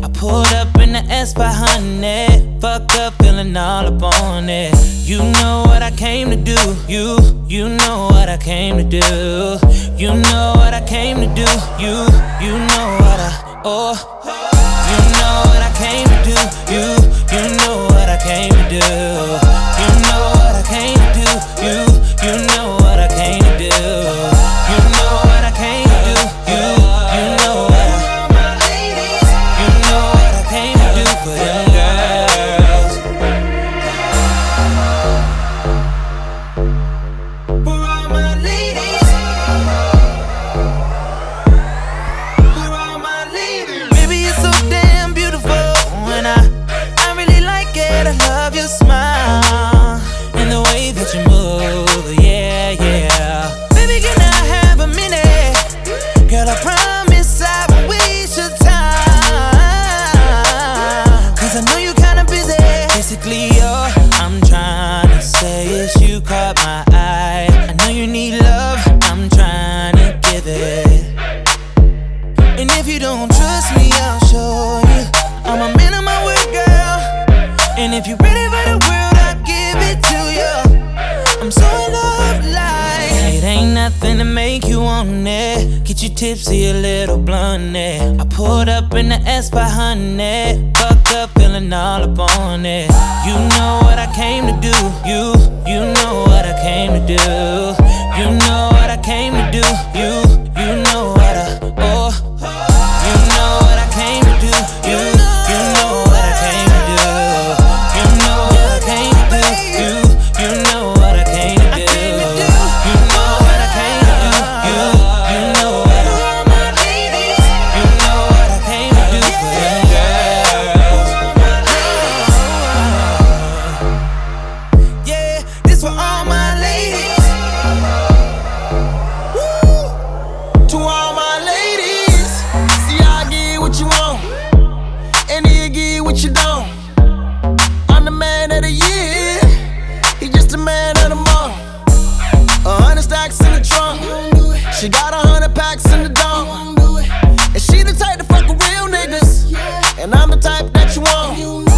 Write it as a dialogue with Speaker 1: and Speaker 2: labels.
Speaker 1: I pulled up in the S500, fucked up, feeling all up on it. You know what I came to do. You know what I came to do. You know what I came to do. You know what you know what I came to do. You know what I came to do. You know what I came to do. You know what I came to do. You know what I came to do. You know what I came to do for them girls. For all my ladies. For all my ladies. Baby, you're so damn beautiful, and I really like it. I love your smile and the way that you move, yeah, yeah. Baby, can I have a minute? Girl, I promise I won't waste your time, 'cause I know you're kinda busy. Basically, all I'm trying to say is you caught my eye. I know you need love, I'm trying to give it. And if you don't trust me, I'll show you. I'm a man of my word, girl. And if you're ready for the world, I'll give it to you. I'm so in love, like it ain't nothing to make you want it. Get you tipsy, a little blunt, I pulled up in the S500, fucked up, feeling all up on it. You know what I came to do. You know what I came to do. You know what I came to do. You know what you know what I came to do. You know what I came to do. You know what I came to do. You know what I came to do. You know what I came to do. You know what I came to do for them girls. Yeah, this for all my ladies. Woo. To all my ladies, see I give what you want, and he give what you don't. I'm the man of the year, he just the man of the month. 100 stacks in the trunk, she got 100 packs in the dome. And she the type to fuck with real niggas, and I'm the type that you want.